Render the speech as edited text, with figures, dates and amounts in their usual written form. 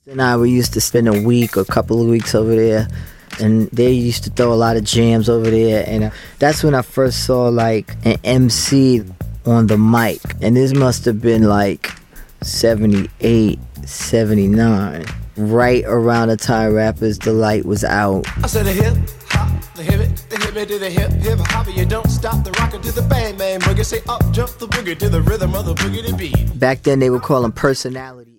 And we used to spend a week or a couple of weeks over there, and they used to throw a lot of jams over there, and that's when I first saw like an MC on the mic, and this must have been like 78, 79, right around the time Rapper's Delight was out. I said a hip hop, the hip it to the hip hop, you don't stop the rocker to the bang bang boogie, say up jump the boogie to the rhythm of the boogie to beat. Back then they would call them personality.